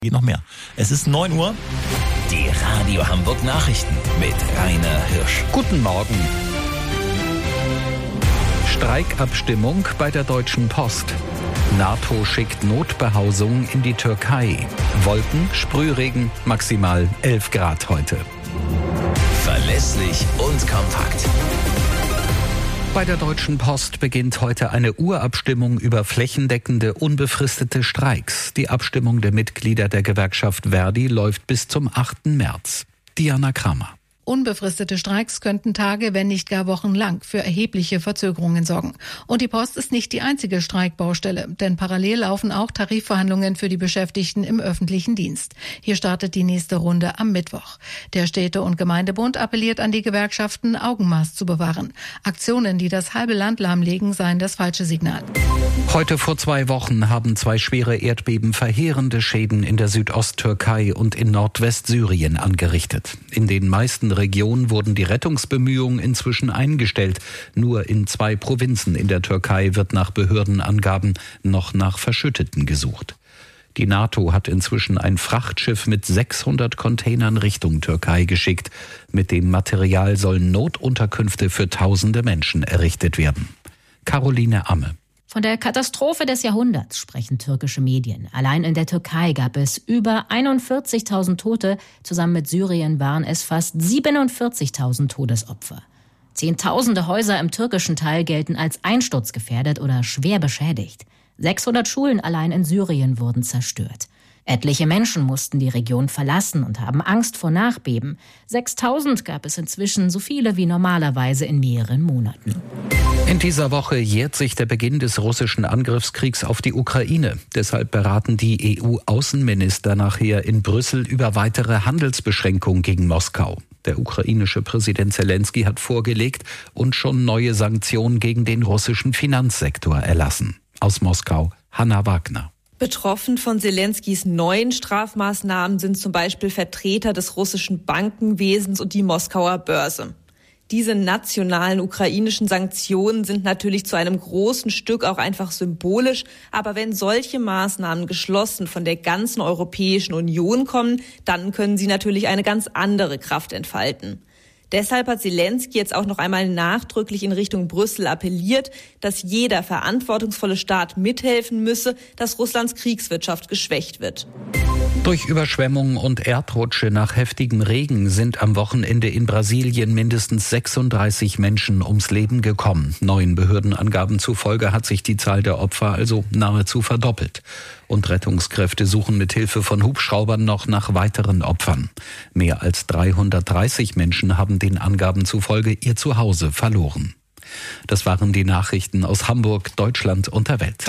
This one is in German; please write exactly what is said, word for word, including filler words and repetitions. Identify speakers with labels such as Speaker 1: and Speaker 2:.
Speaker 1: Geht noch mehr. Es ist neun Uhr.
Speaker 2: Die Radio Hamburg Nachrichten mit Rainer Hirsch.
Speaker 3: Guten Morgen. Streikabstimmung bei der Deutschen Post. NATO schickt Notbehausung in die Türkei. Wolken, Sprühregen, maximal elf Grad heute.
Speaker 2: Verlässlich und kompakt.
Speaker 3: Bei der Deutschen Post beginnt heute eine Urabstimmung über flächendeckende, unbefristete Streiks. Die Abstimmung der Mitglieder der Gewerkschaft Verdi läuft bis zum achten März. Diana Kramer.
Speaker 4: Unbefristete Streiks könnten Tage, wenn nicht gar Wochen lang für erhebliche Verzögerungen sorgen. Und die Post ist nicht die einzige Streikbaustelle, denn parallel laufen auch Tarifverhandlungen für die Beschäftigten im öffentlichen Dienst. Hier startet die nächste Runde am Mittwoch. Der Städte- und Gemeindebund appelliert an die Gewerkschaften, Augenmaß zu bewahren. Aktionen, die das halbe Land lahmlegen, seien das falsche Signal.
Speaker 3: Heute vor zwei Wochen haben zwei schwere Erdbeben verheerende Schäden in der Südosttürkei und in Nordwestsyrien angerichtet. In den meisten Regionen wurden die Rettungsbemühungen inzwischen eingestellt. Nur in zwei Provinzen in der Türkei wird nach Behördenangaben noch nach Verschütteten gesucht. Die NATO hat inzwischen ein Frachtschiff mit sechshundert Containern Richtung Türkei geschickt. Mit dem Material sollen Notunterkünfte für tausende Menschen errichtet werden. Caroline Amme.
Speaker 5: Von der Katastrophe des Jahrhunderts sprechen türkische Medien. Allein in der Türkei gab es über einundvierzigtausend Tote. Zusammen mit Syrien waren es fast siebenundvierzigtausend Todesopfer. Zehntausende Häuser im türkischen Teil gelten als einsturzgefährdet oder schwer beschädigt. sechshundert Schulen allein in Syrien wurden zerstört. Etliche Menschen mussten die Region verlassen und haben Angst vor Nachbeben. sechstausend gab es inzwischen, so viele wie normalerweise in mehreren Monaten.
Speaker 3: In dieser Woche jährt sich der Beginn des russischen Angriffskriegs auf die Ukraine. Deshalb beraten die E U-Außenminister nachher in Brüssel über weitere Handelsbeschränkungen gegen Moskau. Der ukrainische Präsident Zelensky hat vorgelegt und schon neue Sanktionen gegen den russischen Finanzsektor erlassen. Aus Moskau, Hanna Wagner.
Speaker 6: Betroffen von Zelenskys neuen Strafmaßnahmen sind zum Beispiel Vertreter des russischen Bankenwesens und die Moskauer Börse. Diese nationalen ukrainischen Sanktionen sind natürlich zu einem großen Stück auch einfach symbolisch. Aber wenn solche Maßnahmen geschlossen von der ganzen Europäischen Union kommen, dann können sie natürlich eine ganz andere Kraft entfalten. Deshalb hat Zelensky jetzt auch noch einmal nachdrücklich in Richtung Brüssel appelliert, dass jeder verantwortungsvolle Staat mithelfen müsse, dass Russlands Kriegswirtschaft geschwächt wird.
Speaker 3: Durch Überschwemmungen und Erdrutsche nach heftigem Regen sind am Wochenende in Brasilien mindestens sechsunddreißig Menschen ums Leben gekommen. Neuen Behördenangaben zufolge hat sich die Zahl der Opfer also nahezu verdoppelt. Und Rettungskräfte suchen mit Hilfe von Hubschraubern noch nach weiteren Opfern. Mehr als dreihundertdreißig Menschen haben den Angaben zufolge ihr Zuhause verloren. Das waren die Nachrichten aus Hamburg, Deutschland und der Welt.